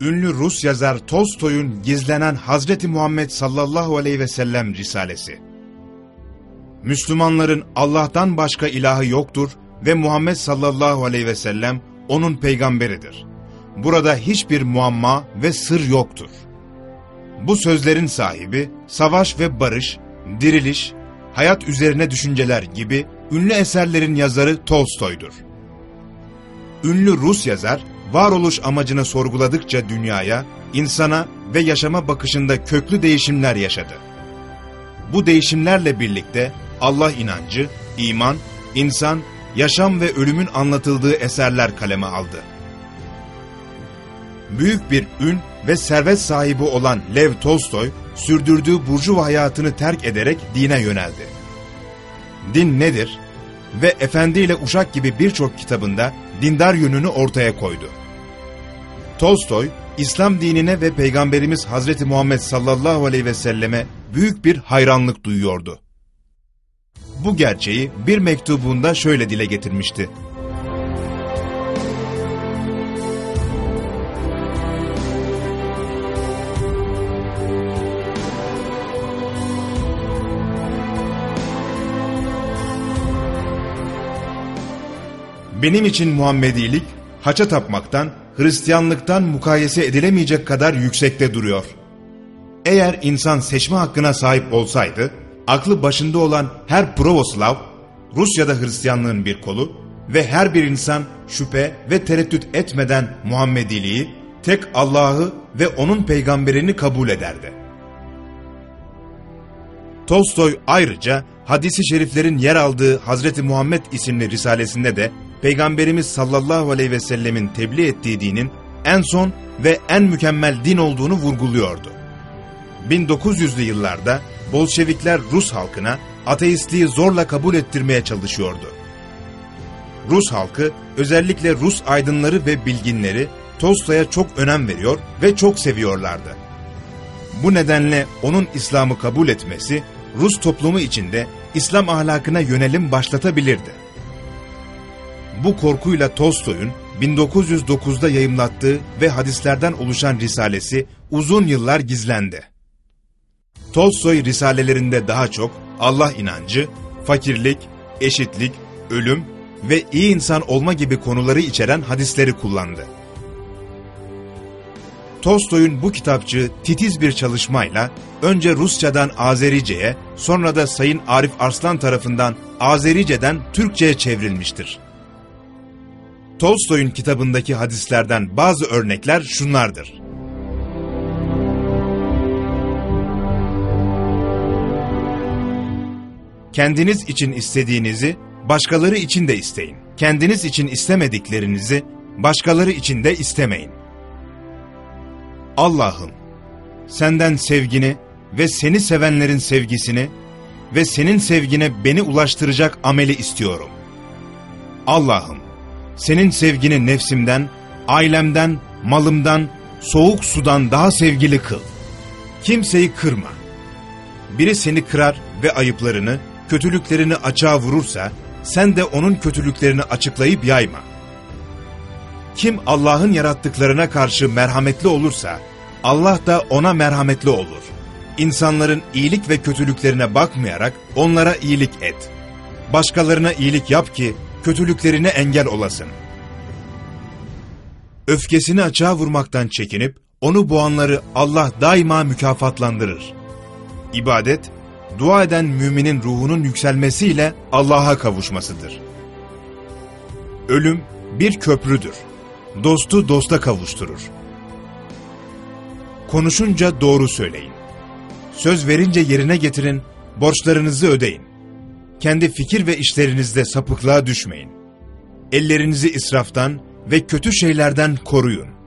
ünlü Rus yazar Tolstoy'un Gizlenen Hazreti Muhammed sallallahu aleyhi ve sellem risalesi. Müslümanların Allah'tan başka ilahı yoktur ve Muhammed sallallahu aleyhi ve sellem onun peygamberidir. Burada hiçbir muamma ve sır yoktur. Bu sözlerin sahibi, Savaş ve Barış, Diriliş, Hayat Üzerine Düşünceler gibi ünlü eserlerin yazarı Tolstoy'dur. Ünlü Rus yazar, varoluş amacını sorguladıkça dünyaya, insana ve yaşama bakışında köklü değişimler yaşadı. Bu değişimlerle birlikte Allah inancı, iman, insan, yaşam ve ölümün anlatıldığı eserler kaleme aldı. Büyük bir ün ve servet sahibi olan Lev Tolstoy, sürdürdüğü burjuva hayatını terk ederek dine yöneldi. Din nedir? Ve Efendi ile Uşak gibi birçok kitabında dindar yönünü ortaya koydu. Tolstoy, İslam dinine ve Peygamberimiz Hazreti Muhammed sallallahu aleyhi ve selleme büyük bir hayranlık duyuyordu. Bu gerçeği bir mektubunda şöyle dile getirmişti. Benim için Muhammedilik, haça tapmaktan, Hristiyanlıktan mukayese edilemeyecek kadar yüksekte duruyor. Eğer insan seçme hakkına sahip olsaydı, aklı başında olan her Pravoslav, Rusya'da Hristiyanlığın bir kolu ve her bir insan şüphe ve tereddüt etmeden Muhammediliği, tek Allah'ı ve onun peygamberini kabul ederdi. Tolstoy ayrıca hadis-i şeriflerin yer aldığı Hazreti Muhammed isimli risalesinde de Peygamberimiz sallallahu aleyhi ve sellemin tebliğ ettiği dinin en son ve en mükemmel din olduğunu vurguluyordu. 1900'lü yıllarda Bolşevikler Rus halkına ateistliği zorla kabul ettirmeye çalışıyordu. Rus halkı, özellikle Rus aydınları ve bilginleri Tolstoy'a çok önem veriyor ve çok seviyorlardı. Bu nedenle onun İslam'ı kabul etmesi, Rus toplumu içinde İslam ahlakına yönelim başlatabilirdi. Bu korkuyla Tolstoy'un 1909'da yayımlattığı ve hadislerden oluşan risalesi uzun yıllar gizlendi. Tolstoy risalelerinde daha çok Allah inancı, fakirlik, eşitlik, ölüm ve iyi insan olma gibi konuları içeren hadisleri kullandı. Tolstoy'un bu kitapçığı titiz bir çalışmayla önce Rusçadan Azerice'ye, sonra da Sayın Arif Arslan tarafından Azerice'den Türkçe'ye çevrilmiştir. Tolstoy'un kitabındaki hadislerden bazı örnekler şunlardır. Kendiniz için istediğinizi başkaları için de isteyin. Kendiniz için istemediklerinizi başkaları için de istemeyin. Allah'ım, senden sevgini ve seni sevenlerin sevgisini ve senin sevgine beni ulaştıracak ameli istiyorum. Allah'ım, senin sevgini nefsimden, ailemden, malımdan, soğuk sudan daha sevgili kıl. Kimseyi kırma. Biri seni kırar ve ayıplarını, kötülüklerini açığa vurursa, sen de onun kötülüklerini açıklayıp yayma. Kim Allah'ın yarattıklarına karşı merhametli olursa, Allah da ona merhametli olur. İnsanların iyilik ve kötülüklerine bakmayarak onlara iyilik et. Başkalarına iyilik yap ki kötülüklerine engel olasın. Öfkesini açığa vurmaktan çekinip onu boğanları Allah daima mükafatlandırır. İbadet, dua eden müminin ruhunun yükselmesiyle Allah'a kavuşmasıdır. Ölüm bir köprüdür. Dostu dosta kavuşturur. Konuşunca doğru söyleyin. Söz verince yerine getirin, borçlarınızı ödeyin. Kendi fikir ve işlerinizde sapıklığa düşmeyin. Ellerinizi israftan ve kötü şeylerden koruyun.